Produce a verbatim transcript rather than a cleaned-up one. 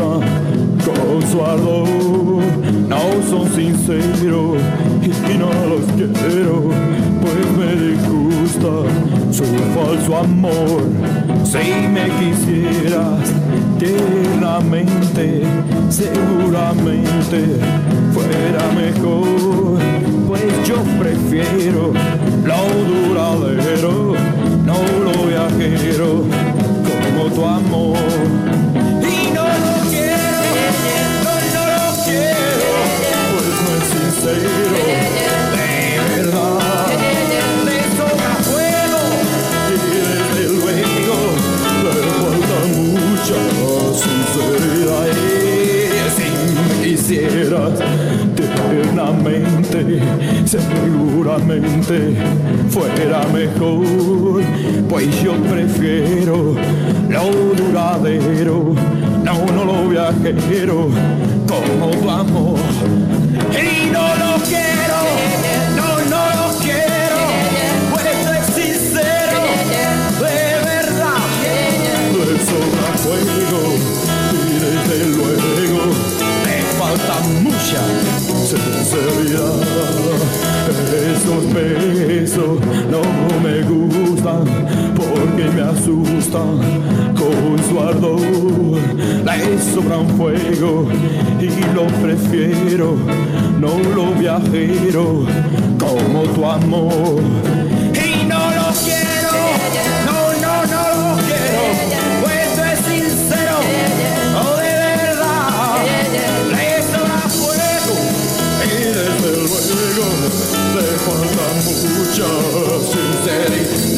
gustan con su ardor, no son sinceros y no los quiero, pues me disgusta su falso amor. Si me quisieras tiernamente, seguramente fuera mejor, pues yo prefiero lo duradero, no lo viajero, como tu amor. Y no lo quiero, no, no lo quiero, pues no es sincero, de verdad. Le sobra fuego y desde luego le falta mucha sinceridad. Y si me quisieras tiernamente, seguramente fuera mejor, pues yo prefiero lo duradero, no, no lo viajero, como tu amor. Y no lo quiero, no, no lo quiero, pues es sincero, de verdad. Le sobra fuego y desde luego le falta mucha sinceridad. Esos besos no me gustan porque me asustan con su ardor. Le sobran fuego y lo prefiero, no lo viajero, como tu amor. Y no lo quiero, no, no, no lo quiero, pues es sincero, oh, de verdad. Le sobra fuego y desde luego le falta mucha sinceridad.